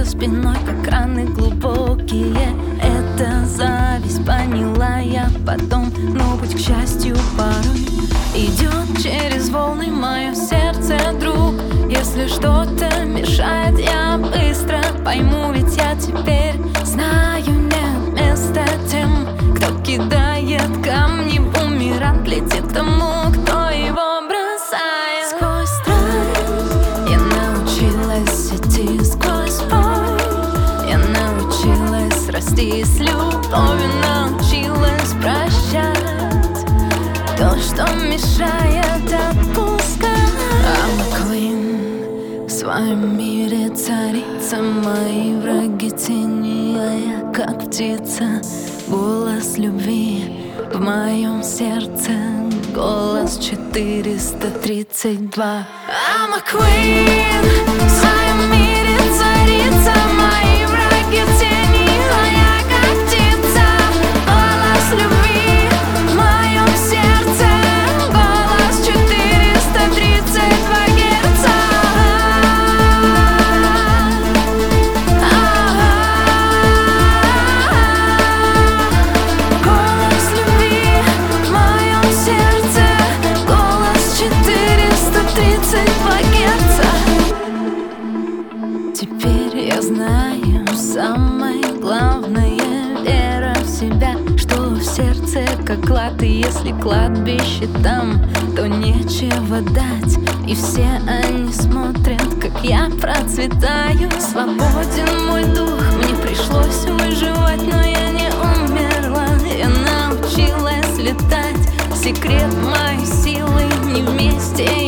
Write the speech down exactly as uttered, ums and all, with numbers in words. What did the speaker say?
спиной, как раны глубокие. Это зависть, поняла я потом. Но путь, к счастью, порой идет через волны. Мое сердце, друг, если что-то мешает, я быстро пойму. Ведь я теперь знаю, нет места тем, кто кидает камни. Бумеранг летит к тому, кто его бросает. Сквозь страх я научилась идти, сквозь боль я научилась расти, с любовью научилась прощать то, что мешает отпускать. I'm a queen, в своем мире царица. Мои враги тени, а я как птица. Голос любви в моем сердце, голос четыреста тридцать два. I'm a queen, в своем мире царица. Мои враги тени, а я как птица. Голос любви в моем сердце, голос четыреста тридцать два герца. Голос любви в моем сердце, голос четыреста тридцать два герца. Теперь я знаю, самое главное — вера в себя, что в сердце как клад. И если кладбище там, то нечего дать. И все они смотрят, как я процветаю. Свободен мой дух, мне пришлось выживать, но я не умерла. Я научилась летать, секрет моей силы не вместе.